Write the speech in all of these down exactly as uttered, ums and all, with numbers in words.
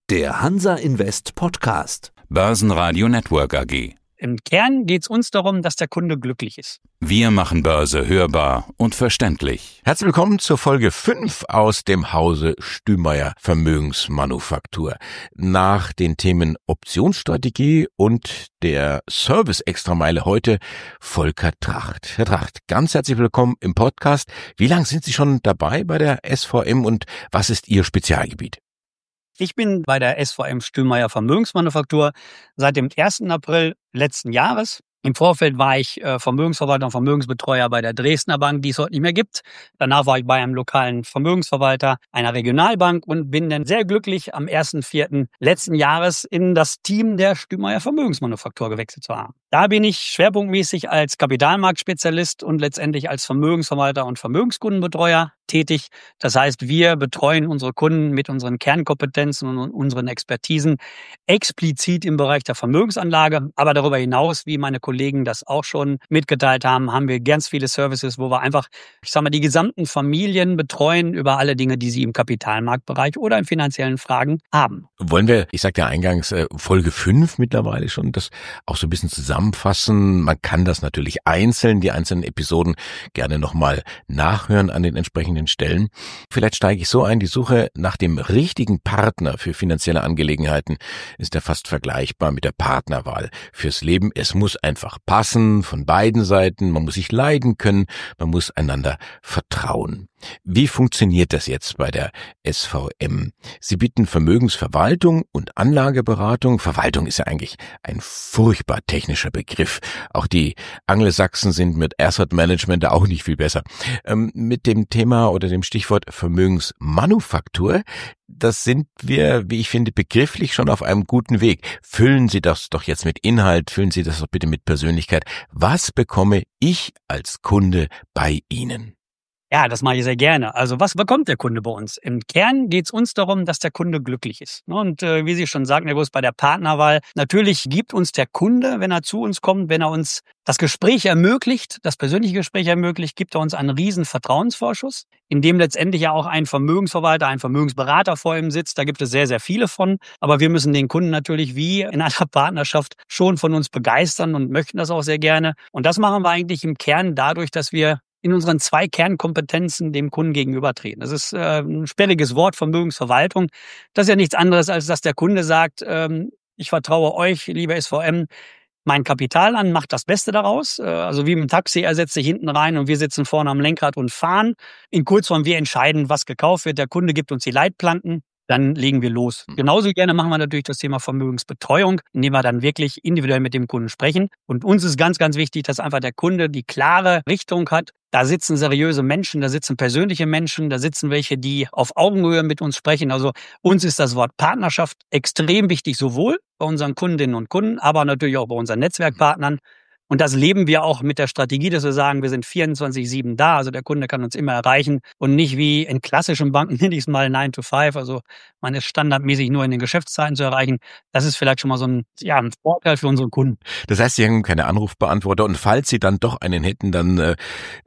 Der Hansa Invest Podcast. Börsenradio Network A G. Im Kern geht es uns darum, dass der Kunde glücklich ist. Wir machen Börse hörbar und verständlich. Herzlich willkommen zur Folge fünf aus dem Hause Stümeyer Vermögensmanufaktur. Nach den Themen Optionsstrategie und der Service-Extrameile heute Volker Tracht. Herr Tracht, ganz herzlich willkommen im Podcast. Wie lange sind Sie schon dabei bei der S V M und was ist Ihr Spezialgebiet? Ich bin bei der S V M Stümeyer Vermögensmanufaktur seit dem ersten April letzten Jahres. Im Vorfeld war ich äh, Vermögensverwalter und Vermögensbetreuer bei der Dresdner Bank, die es heute nicht mehr gibt. Danach war ich bei einem lokalen Vermögensverwalter einer Regionalbank und bin dann sehr glücklich, am ersten vierten letzten Jahres in das Team der Stümeyer Vermögensmanufaktur gewechselt zu haben. Da bin ich schwerpunktmäßig als Kapitalmarktspezialist und letztendlich als Vermögensverwalter und Vermögenskundenbetreuer tätig. Das heißt, wir betreuen unsere Kunden mit unseren Kernkompetenzen und unseren Expertisen explizit im Bereich der Vermögensanlage. Aber darüber hinaus, wie meine Kollegen das auch schon mitgeteilt haben, haben wir ganz viele Services, wo wir einfach, ich sag mal, die gesamten Familien betreuen über alle Dinge, die sie im Kapitalmarktbereich oder in finanziellen Fragen haben. Wollen wir, ich sagte ja eingangs, Folge fünf mittlerweile schon, das auch so ein bisschen zusammenfassen. Man kann das natürlich einzeln, die einzelnen Episoden gerne nochmal nachhören an den entsprechenden Stellen. Vielleicht steige ich so ein, die Suche nach dem richtigen Partner für finanzielle Angelegenheiten ist ja fast vergleichbar mit der Partnerwahl fürs Leben. Es muss einfach passen von beiden Seiten, man muss sich leiden können, man muss einander vertrauen. Wie funktioniert das jetzt bei der S V M? Sie bieten Vermögensverwaltung und Anlageberatung. Verwaltung ist ja eigentlich ein furchtbar technischer Begriff. Auch die Angelsachsen sind mit Asset Management da auch nicht viel besser. Ähm, mit dem Thema oder dem Stichwort Vermögensmanufaktur, das sind wir, wie ich finde, begrifflich schon auf einem guten Weg. Füllen Sie das doch jetzt mit Inhalt, füllen Sie das doch bitte mit Persönlichkeit. Was bekomme ich als Kunde bei Ihnen? Ja, das mache ich sehr gerne. Also was bekommt der Kunde bei uns? Im Kern geht es uns darum, dass der Kunde glücklich ist. Und äh, wie Sie schon sagten, Herr Groß, bei der Partnerwahl, natürlich gibt uns der Kunde, wenn er zu uns kommt, wenn er uns das Gespräch ermöglicht, das persönliche Gespräch ermöglicht, gibt er uns einen riesen Vertrauensvorschuss, in dem letztendlich ja auch ein Vermögensverwalter, ein Vermögensberater vor ihm sitzt. Da gibt es sehr, sehr viele von. Aber wir müssen den Kunden natürlich wie in einer Partnerschaft schon von uns begeistern und möchten das auch sehr gerne. Und das machen wir eigentlich im Kern dadurch, dass wir in unseren zwei Kernkompetenzen dem Kunden gegenübertreten. Das ist äh, ein sperriges Wort, Vermögensverwaltung. Das ist ja nichts anderes, als dass der Kunde sagt, ähm, ich vertraue euch, liebe S V M, mein Kapital an, macht das Beste daraus. Äh, also wie im Taxi, er setzt sich hinten rein und wir sitzen vorne am Lenkrad und fahren. In Kurzform, wir entscheiden, was gekauft wird. Der Kunde gibt uns die Leitplanken. Dann legen wir los. Genauso gerne machen wir natürlich das Thema Vermögensbetreuung, indem wir dann wirklich individuell mit dem Kunden sprechen. Und uns ist ganz, ganz wichtig, dass einfach der Kunde die klare Richtung hat. Da sitzen seriöse Menschen, da sitzen persönliche Menschen, da sitzen welche, die auf Augenhöhe mit uns sprechen. Also uns ist das Wort Partnerschaft extrem wichtig, sowohl bei unseren Kundinnen und Kunden, aber natürlich auch bei unseren Netzwerkpartnern. Und das leben wir auch mit der Strategie, dass wir sagen, wir sind vierundzwanzig sieben da. Also der Kunde kann uns immer erreichen und nicht wie in klassischen Banken, nenne ich es mal nine to five. Also man ist standardmäßig nur in den Geschäftszeiten zu erreichen. Das ist vielleicht schon mal so ein, ja, ein Vorteil für unsere Kunden. Das heißt, Sie haben keine Anrufbeantworter und falls Sie dann doch einen hätten, dann äh,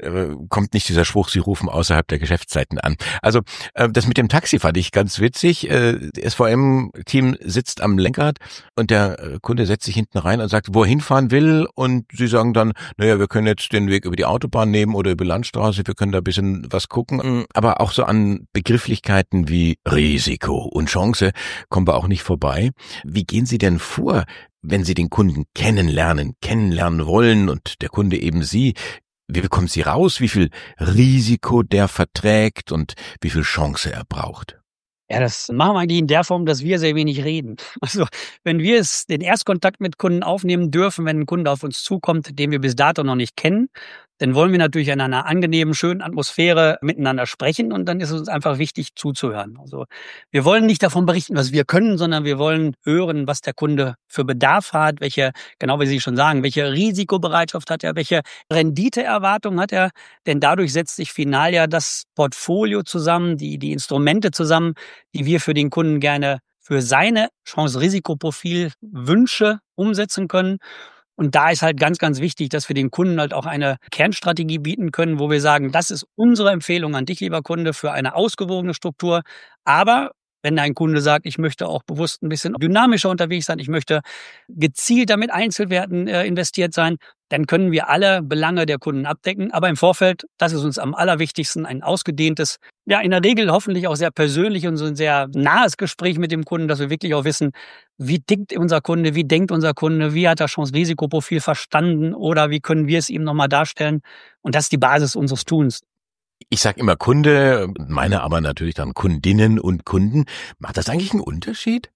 kommt nicht dieser Spruch, Sie rufen außerhalb der Geschäftszeiten an. Also äh, das mit dem Taxi fand ich ganz witzig. Äh, das S V M-Team sitzt am Lenkrad und der äh, Kunde setzt sich hinten rein und sagt, wo er hinfahren will und Sie sagen dann, naja, wir können jetzt den Weg über die Autobahn nehmen oder über Landstraße, wir können da ein bisschen was gucken. Aber auch so an Begrifflichkeiten wie Risiko und Chance kommen wir auch nicht vorbei. Wie gehen Sie denn vor, wenn Sie den Kunden kennenlernen, kennenlernen wollen und der Kunde eben Sie? Wie bekommen Sie raus, wie viel Risiko der verträgt und wie viel Chance er braucht? Ja, das machen wir eigentlich in der Form, dass wir sehr wenig reden. Also wenn wir es den Erstkontakt mit Kunden aufnehmen dürfen, wenn ein Kunde auf uns zukommt, den wir bis dato noch nicht kennen, dann wollen wir natürlich in einer angenehmen, schönen Atmosphäre miteinander sprechen und dann ist es uns einfach wichtig zuzuhören. Also wir wollen nicht davon berichten, was wir können, sondern wir wollen hören, was der Kunde für Bedarf hat, welche, genau wie Sie schon sagen, welche Risikobereitschaft hat er, welche Renditeerwartung hat er, denn dadurch setzt sich final ja das Portfolio zusammen, die, die Instrumente zusammen, die wir für den Kunden gerne für seine Chance-Risikoprofil Wünsche umsetzen können. Und da ist halt ganz, ganz wichtig, dass wir den Kunden halt auch eine Kernstrategie bieten können, wo wir sagen, das ist unsere Empfehlung an dich, lieber Kunde, für eine ausgewogene Struktur. Aber Wenn ein Kunde sagt, ich möchte auch bewusst ein bisschen dynamischer unterwegs sein, ich möchte gezielter mit Einzelwerten äh, investiert sein, dann können wir alle Belange der Kunden abdecken. Aber im Vorfeld, das ist uns am allerwichtigsten, ein ausgedehntes, ja in der Regel hoffentlich auch sehr persönlich und so ein sehr nahes Gespräch mit dem Kunden, dass wir wirklich auch wissen, wie tickt unser Kunde, wie denkt unser Kunde, wie hat er Chance-Risikoprofil verstanden oder wie können wir es ihm nochmal darstellen. Und das ist die Basis unseres Tuns. Ich sage immer Kunde, meine aber natürlich dann Kundinnen und Kunden. Macht das eigentlich einen Unterschied?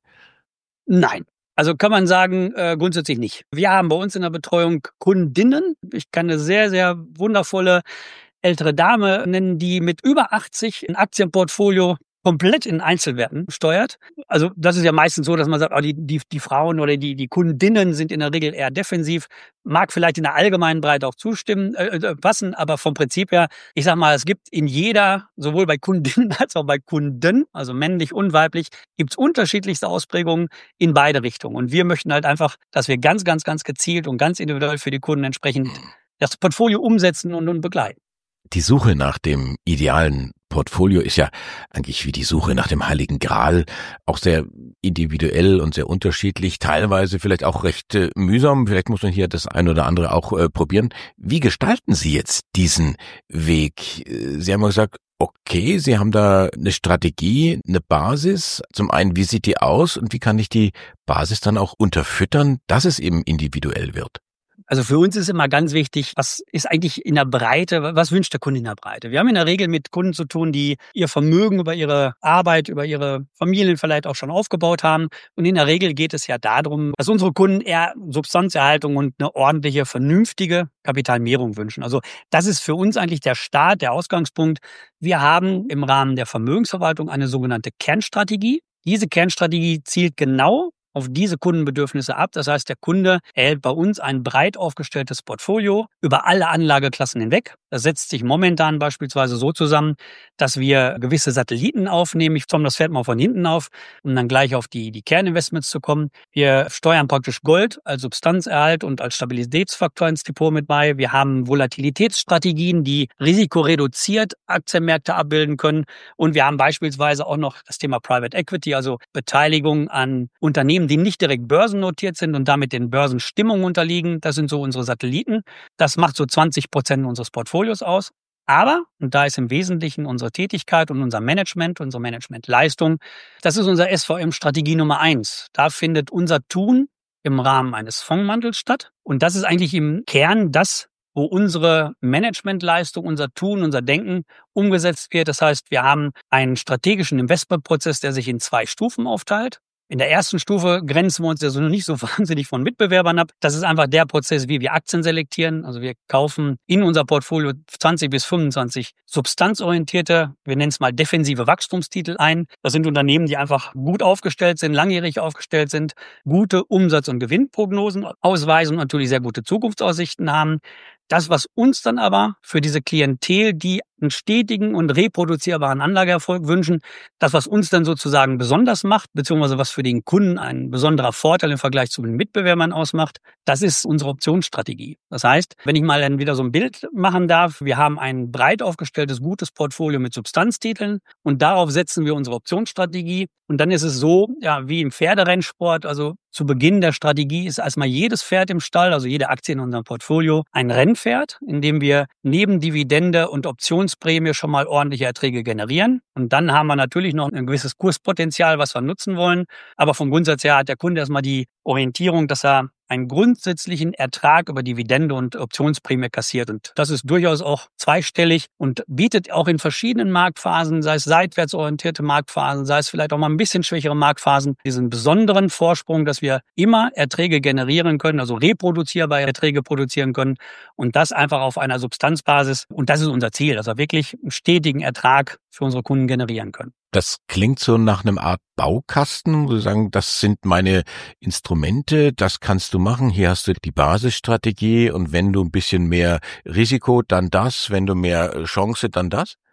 Nein. Also kann man sagen, äh, grundsätzlich nicht. Wir haben bei uns in der Betreuung Kundinnen. Ich kann eine sehr, sehr wundervolle ältere Dame nennen, die mit über achtzig ein Aktienportfolio komplett in Einzelwerten steuert. Also das ist ja meistens so, dass man sagt, oh, die, die, die Frauen oder die, die Kundinnen sind in der Regel eher defensiv. Mag vielleicht in der allgemeinen Breite auch zustimmen, äh, passen, aber vom Prinzip her, ich sag mal, es gibt in jeder, sowohl bei Kundinnen als auch bei Kunden, also männlich und weiblich, gibt's unterschiedlichste Ausprägungen in beide Richtungen. Und wir möchten halt einfach, dass wir ganz, ganz, ganz gezielt und ganz individuell für die Kunden entsprechend das Portfolio umsetzen und, und begleiten. Die Suche nach dem idealen Portfolio ist ja eigentlich wie die Suche nach dem Heiligen Gral, auch sehr individuell und sehr unterschiedlich, teilweise vielleicht auch recht äh, mühsam. Vielleicht muss man hier das ein oder andere auch äh, probieren. Wie gestalten Sie jetzt diesen Weg? Sie haben ja gesagt, okay, Sie haben da eine Strategie, eine Basis. Zum einen, wie sieht die aus und wie kann ich die Basis dann auch unterfüttern, dass es eben individuell wird? Also für uns ist immer ganz wichtig, was ist eigentlich in der Breite, was wünscht der Kunde in der Breite? Wir haben in der Regel mit Kunden zu tun, die ihr Vermögen über ihre Arbeit, über ihre Familien vielleicht auch schon aufgebaut haben. Und in der Regel geht es ja darum, dass unsere Kunden eher Substanzerhaltung und eine ordentliche, vernünftige Kapitalmehrung wünschen. Also das ist für uns eigentlich der Start, der Ausgangspunkt. Wir haben im Rahmen der Vermögensverwaltung eine sogenannte Kernstrategie. Diese Kernstrategie zielt genau auf diese Kundenbedürfnisse ab. Das heißt, der Kunde erhält bei uns ein breit aufgestelltes Portfolio über alle Anlageklassen hinweg. Das setzt sich momentan beispielsweise so zusammen, dass wir gewisse Satelliten aufnehmen. Ich zoome das Pferd mal von hinten auf, um dann gleich auf die, die Kerninvestments zu kommen. Wir steuern praktisch Gold als Substanzerhalt und als Stabilitätsfaktor ins Depot mit bei. Wir haben Volatilitätsstrategien, die risikoreduziert Aktienmärkte abbilden können. Und wir haben beispielsweise auch noch das Thema Private Equity, also Beteiligung an Unternehmen, die nicht direkt börsennotiert sind und damit den Börsenstimmungen unterliegen. Das sind so unsere Satelliten. Das macht so zwanzig Prozent unseres Portfolios aus. Aber, und da ist im Wesentlichen unsere Tätigkeit und unser Management, unsere Managementleistung, das ist unser S V M-Strategie Nummer eins. Da findet unser Tun im Rahmen eines Fondsmantels statt. Und das ist eigentlich im Kern das, wo unsere Managementleistung, unser Tun, unser Denken umgesetzt wird. Das heißt, wir haben einen strategischen Investmentprozess, der sich in zwei Stufen aufteilt. In der ersten Stufe grenzen wir uns ja so noch nicht so wahnsinnig von Mitbewerbern ab. Das ist einfach der Prozess, wie wir Aktien selektieren. Also wir kaufen in unser Portfolio zwanzig bis fünfundzwanzig substanzorientierte, wir nennen es mal defensive Wachstumstitel ein. Das sind Unternehmen, die einfach gut aufgestellt sind, langjährig aufgestellt sind, gute Umsatz- und Gewinnprognosen ausweisen und natürlich sehr gute Zukunftsaussichten haben. Das, was uns dann aber für diese Klientel, die einen stetigen und reproduzierbaren Anlageerfolg wünschen, das, was uns dann sozusagen besonders macht, beziehungsweise was für den Kunden ein besonderer Vorteil im Vergleich zu den Mitbewerbern ausmacht, das ist unsere Optionsstrategie. Das heißt, wenn ich mal dann wieder so ein Bild machen darf, wir haben ein breit aufgestelltes, gutes Portfolio mit Substanztiteln und darauf setzen wir unsere Optionsstrategie. Und dann ist es so, ja, wie im Pferderennsport, also zu Beginn der Strategie ist erstmal jedes Pferd im Stall, also jede Aktie in unserem Portfolio, ein Rennpferd, in dem wir neben Dividende und Optionsprämie schon mal ordentliche Erträge generieren. Und dann haben wir natürlich noch ein gewisses Kurspotenzial, was wir nutzen wollen. Aber vom Grundsatz her hat der Kunde erstmal die Orientierung, dass er einen grundsätzlichen Ertrag über Dividende und Optionsprämie kassiert. Und das ist durchaus auch zweistellig und bietet auch in verschiedenen Marktphasen, sei es seitwärts orientierte Marktphasen, sei es vielleicht auch mal ein bisschen schwächere Marktphasen, diesen besonderen Vorsprung, dass wir immer Erträge generieren können, also reproduzierbare Erträge produzieren können und das einfach auf einer Substanzbasis. Und das ist unser Ziel, dass wir wirklich einen stetigen Ertrag für unsere Kunden generieren können. Das klingt so nach einem Art Baukasten, wo Sie sagen, das sind meine Instrumente, das kannst du machen. Hier hast du die Basisstrategie und wenn du ein bisschen mehr Risiko, dann das. Wenn du mehr Chance, dann das.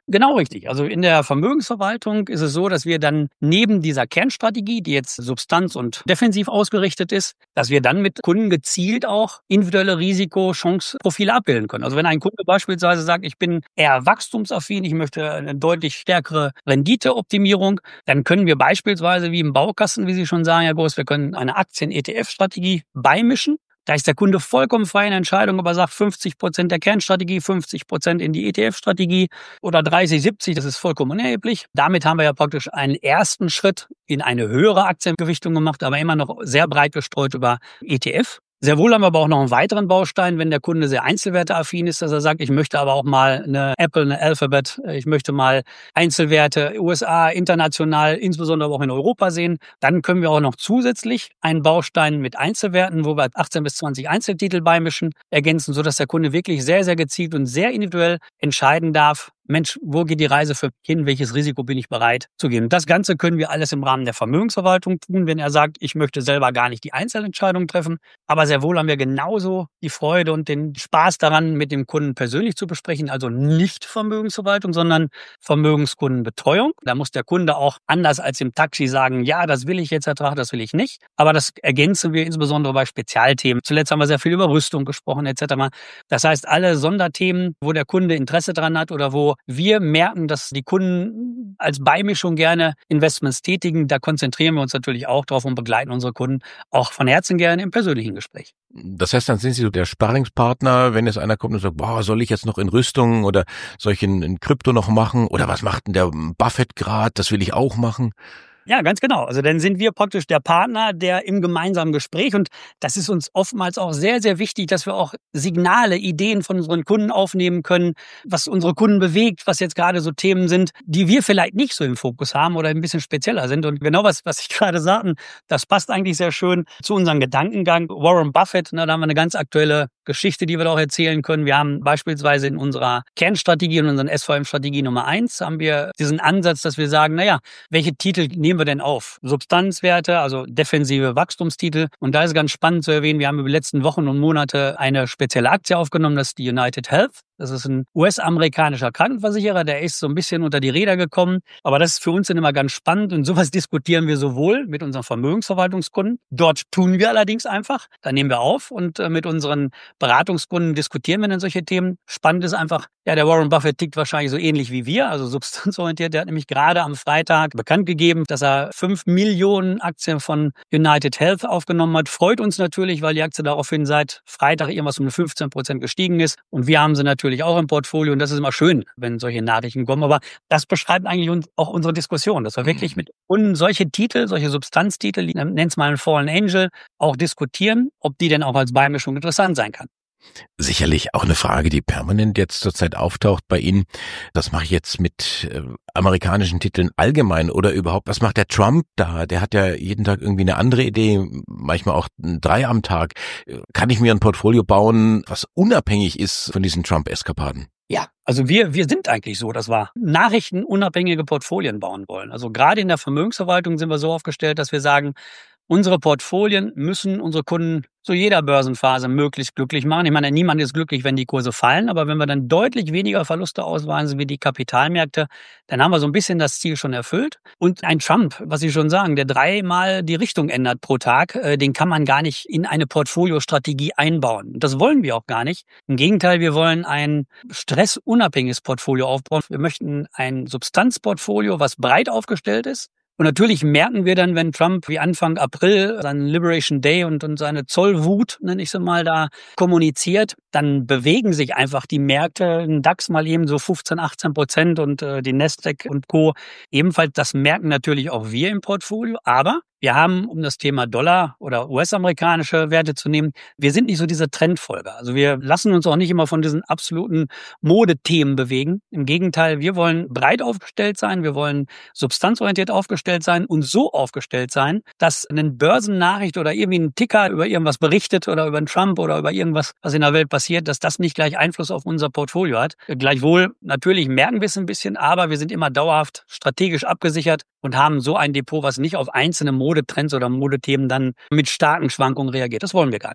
Genau richtig. Also in der Vermögensverwaltung ist es so, dass wir dann neben dieser Kernstrategie, die jetzt substanz- und defensiv ausgerichtet ist, dass wir dann mit Kunden gezielt auch individuelle Risiko-Chance-Profile abbilden können. Also wenn ein Kunde beispielsweise sagt, ich bin eher wachstumsaffin, ich möchte eine deutlich stärkere Renditeoptimierung, dann können wir beispielsweise wie im Baukasten, wie Sie schon sagen, Herr Groß, wir können eine Aktien-E T F-Strategie beimischen. Da ist der Kunde vollkommen frei in der Entscheidung, ob er sagt fünfzig Prozent der Kernstrategie, fünfzig Prozent in die E T F-Strategie oder dreißig siebzig, das ist vollkommen unerheblich. Damit haben wir ja praktisch einen ersten Schritt in eine höhere Aktiengewichtung gemacht, aber immer noch sehr breit gestreut über E T F. Sehr wohl haben wir aber auch noch einen weiteren Baustein, wenn der Kunde sehr einzelwerteaffin ist, dass er sagt, ich möchte aber auch mal eine Apple, eine Alphabet, ich möchte mal Einzelwerte U S A, international, insbesondere aber auch in Europa sehen. Dann können wir auch noch zusätzlich einen Baustein mit Einzelwerten, wo wir achtzehn bis zwanzig Einzeltitel beimischen, ergänzen, sodass der Kunde wirklich sehr, sehr gezielt und sehr individuell entscheiden darf, Mensch, wo geht die Reise für mich hin? Welches Risiko bin ich bereit zu gehen? Und das Ganze können wir alles im Rahmen der Vermögensverwaltung tun, wenn er sagt, ich möchte selber gar nicht die Einzelentscheidung treffen. Aber sehr wohl haben wir genauso die Freude und den Spaß daran, mit dem Kunden persönlich zu besprechen. Also nicht Vermögensverwaltung, sondern Vermögenskundenbetreuung. Da muss der Kunde auch anders als im Taxi sagen, ja, das will ich jetzt ertragen, das will ich nicht. Aber das ergänzen wir insbesondere bei Spezialthemen. Zuletzt haben wir sehr viel über Rüstung gesprochen et cetera. Das heißt, alle Sonderthemen, wo der Kunde Interesse dran hat oder wo wir merken, dass die Kunden als Beimischung gerne Investments tätigen. Da konzentrieren wir uns natürlich auch drauf und begleiten unsere Kunden auch von Herzen gerne im persönlichen Gespräch. Das heißt, dann sind Sie so der Sparringspartner, wenn jetzt einer kommt und sagt, boah, soll ich jetzt noch in Rüstung oder soll ich in, in Krypto noch machen? Oder was macht denn der Buffett gerade? Das will ich auch machen. Ja, ganz genau. Also dann sind wir praktisch der Partner, der im gemeinsamen Gespräch, und das ist uns oftmals auch sehr, sehr wichtig, dass wir auch Signale, Ideen von unseren Kunden aufnehmen können, was unsere Kunden bewegt, was jetzt gerade so Themen sind, die wir vielleicht nicht so im Fokus haben oder ein bisschen spezieller sind. Und genau was, was ich gerade sagte, das passt eigentlich sehr schön zu unserem Gedankengang. Warren Buffett, na, da haben wir eine ganz aktuelle Geschichte, die wir da auch erzählen können. Wir haben beispielsweise in unserer Kernstrategie, in unserer S V M-Strategie Nummer eins, haben wir diesen Ansatz, dass wir sagen, naja, welche Titel nehmen wir denn auf? Substanzwerte, also defensive Wachstumstitel. Und da ist ganz spannend zu erwähnen, wir haben über die letzten Wochen und Monate eine spezielle Aktie aufgenommen, das ist die United Health. Das ist ein U S-amerikanischer Krankenversicherer, der ist so ein bisschen unter die Räder gekommen. Aber das ist für uns dann immer ganz spannend und sowas diskutieren wir sowohl mit unseren Vermögensverwaltungskunden. Dort tun wir allerdings einfach, da nehmen wir auf und mit unseren Beratungskunden diskutieren wir dann solche Themen. Spannend ist einfach, ja, der Warren Buffett tickt wahrscheinlich so ähnlich wie wir, also substanzorientiert. Der hat nämlich gerade am Freitag bekannt gegeben, dass er fünf Millionen Aktien von United Health aufgenommen hat. Freut uns natürlich, weil die Aktie daraufhin seit Freitag irgendwas um fünfzehn Prozent gestiegen ist. Und wir haben sie natürlich auch im Portfolio. Und das ist immer schön, wenn solche Nachrichten kommen. Aber das beschreibt eigentlich auch unsere Diskussion, dass wir wirklich mit Kunden solche Titel, solche Substanztitel, nenn's mal einen Fallen Angel, auch diskutieren, ob die denn auch als Beimischung interessant sein kann. Sicherlich auch eine Frage, die permanent jetzt zurzeit auftaucht bei Ihnen. Das mache ich jetzt mit äh, amerikanischen Titeln allgemein oder überhaupt. Was macht der Trump da? Der hat ja jeden Tag irgendwie eine andere Idee, manchmal auch drei am Tag. Kann ich mir ein Portfolio bauen, was unabhängig ist von diesen Trump-Eskapaden? Ja, also wir wir sind eigentlich so, dass wir nachrichtenunabhängige Portfolien bauen wollen. Also gerade in der Vermögensverwaltung sind wir so aufgestellt, dass wir sagen, unsere Portfolien müssen unsere Kunden zu jeder Börsenphase möglichst glücklich machen. Ich meine, niemand ist glücklich, wenn die Kurse fallen, aber wenn wir dann deutlich weniger Verluste ausweisen wie die Kapitalmärkte, dann haben wir so ein bisschen das Ziel schon erfüllt. Und ein Trump, was Sie schon sagen, der dreimal die Richtung ändert pro Tag, den kann man gar nicht in eine Portfoliostrategie einbauen. Das wollen wir auch gar nicht. Im Gegenteil, wir wollen ein stressunabhängiges Portfolio aufbauen. Wir möchten ein Substanzportfolio, was breit aufgestellt ist. Und natürlich merken wir dann, wenn Trump wie Anfang April seinen Liberation Day und, und seine Zollwut, nenne ich sie mal, da kommuniziert, dann bewegen sich einfach die Märkte, ein DAX mal eben so fünfzehn, achtzehn Prozent und äh, die Nasdaq und Co. ebenfalls. Das merken natürlich auch wir im Portfolio, aber wir haben, um das Thema Dollar oder U S-amerikanische Werte zu nehmen, wir sind nicht so diese Trendfolger. Also wir lassen uns auch nicht immer von diesen absoluten Modethemen bewegen. Im Gegenteil, wir wollen breit aufgestellt sein, wir wollen substanzorientiert aufgestellt sein und so aufgestellt sein, dass eine Börsennachricht oder irgendwie ein Ticker über irgendwas berichtet oder über einen Trump oder über irgendwas, was in der Welt passiert, dass das nicht gleich Einfluss auf unser Portfolio hat. Gleichwohl, natürlich merken wir es ein bisschen, aber wir sind immer dauerhaft strategisch abgesichert und haben so ein Depot, was nicht auf einzelne Modetrends oder Modethemen dann mit starken Schwankungen reagiert. Das wollen wir gar nicht.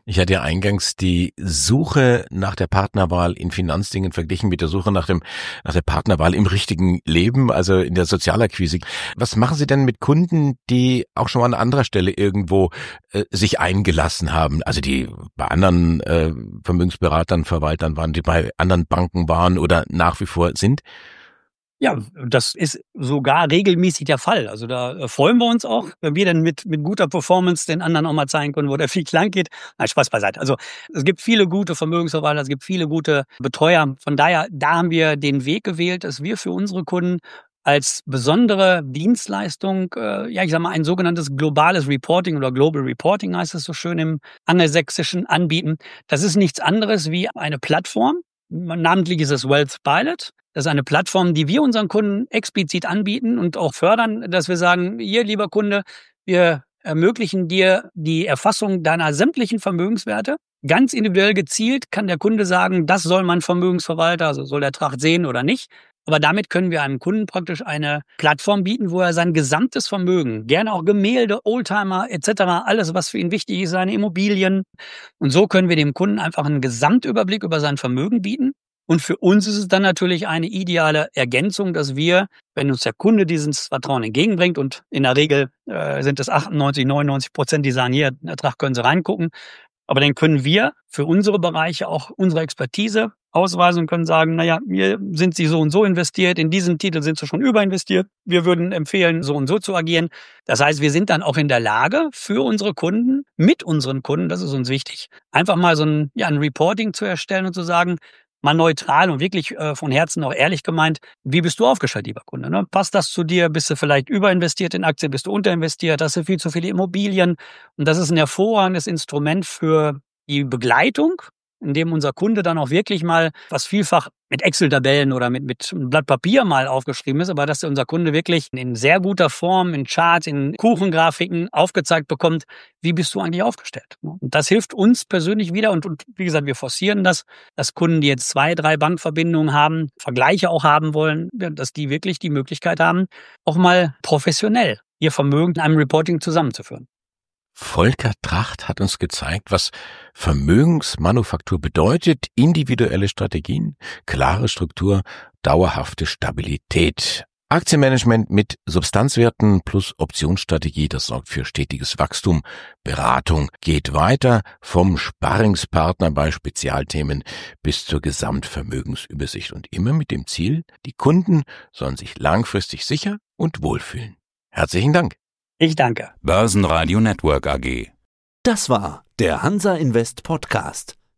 Ich hatte ja eingangs die Suche nach der Partnerwahl in Finanzdingen verglichen mit der Suche nach dem nach der Partnerwahl im richtigen Leben, also in der Sozialakquise. Was machen Sie denn mit Kunden, die auch schon mal an anderer Stelle irgendwo äh, sich eingelassen haben, also die bei anderen äh, Vermögensberatern, Verwaltern waren, die bei anderen Banken waren oder nach wie vor sind? Ja, das ist sogar regelmäßig der Fall. Also da äh, freuen wir uns auch, wenn wir dann mit mit guter Performance den anderen auch mal zeigen können, wo der Weg lang geht. Nein, Spaß beiseite. Also es gibt viele gute Vermögensverwalter, es gibt viele gute Betreuer. Von daher, da haben wir den Weg gewählt, dass wir für unsere Kunden als besondere Dienstleistung, äh, ja, ich sag mal, ein sogenanntes globales Reporting oder Global Reporting heißt es so schön im Angelsächsischen anbieten. Das ist nichts anderes wie eine Plattform. Namentlich ist es Wealth Pilot. Das ist eine Plattform, die wir unseren Kunden explizit anbieten und auch fördern, dass wir sagen, hier, lieber Kunde, wir ermöglichen dir die Erfassung deiner sämtlichen Vermögenswerte. Ganz individuell gezielt kann der Kunde sagen, das soll mein Vermögensverwalter, also soll der Tracht sehen oder nicht. Aber damit können wir einem Kunden praktisch eine Plattform bieten, wo er sein gesamtes Vermögen, gerne auch Gemälde, Oldtimer et cetera, alles, was für ihn wichtig ist, seine Immobilien. Und so können wir dem Kunden einfach einen Gesamtüberblick über sein Vermögen bieten. Und für uns ist es dann natürlich eine ideale Ergänzung, dass wir, wenn uns der Kunde dieses Vertrauen entgegenbringt, und in der Regel äh, sind es achtundneunzig, neunundneunzig Prozent, die sagen, hier, Ertrag können Sie reingucken. Aber dann können wir für unsere Bereiche auch unsere Expertise ausweisen und können sagen, naja, hier sind Sie so und so investiert, in diesen Titel sind Sie schon überinvestiert. Wir würden empfehlen, so und so zu agieren. Das heißt, wir sind dann auch in der Lage, für unsere Kunden, mit unseren Kunden, das ist uns wichtig, einfach mal so ein, ja, ein Reporting zu erstellen und zu sagen, mal neutral und wirklich äh, von Herzen auch ehrlich gemeint, wie bist du aufgestellt, lieber Kunde? Ne? Passt das zu dir? Bist du vielleicht überinvestiert in Aktien? Bist du unterinvestiert? Hast du viel zu viele Immobilien? Und das ist ein hervorragendes Instrument für die Begleitung, in dem unser Kunde dann auch wirklich mal, was vielfach mit Excel-Tabellen oder mit, mit einem Blatt Papier mal aufgeschrieben ist, aber dass unser Kunde wirklich in sehr guter Form, in Charts, in Kuchengrafiken aufgezeigt bekommt, wie bist du eigentlich aufgestellt. Und das hilft uns persönlich wieder und, und wie gesagt, wir forcieren das, dass Kunden, die jetzt zwei, drei Bankverbindungen haben, Vergleiche auch haben wollen, dass die wirklich die Möglichkeit haben, auch mal professionell ihr Vermögen in einem Reporting zusammenzuführen. Volker Tracht hat uns gezeigt, was Vermögensmanufaktur bedeutet, individuelle Strategien, klare Struktur, dauerhafte Stabilität. Aktienmanagement mit Substanzwerten plus Optionsstrategie, das sorgt für stetiges Wachstum. Beratung geht weiter vom Sparringspartner bei Spezialthemen bis zur Gesamtvermögensübersicht und immer mit dem Ziel, die Kunden sollen sich langfristig sicher und wohlfühlen. Herzlichen Dank. Ich danke. Börsenradio Network A G. Das war der Hansa Invest Podcast.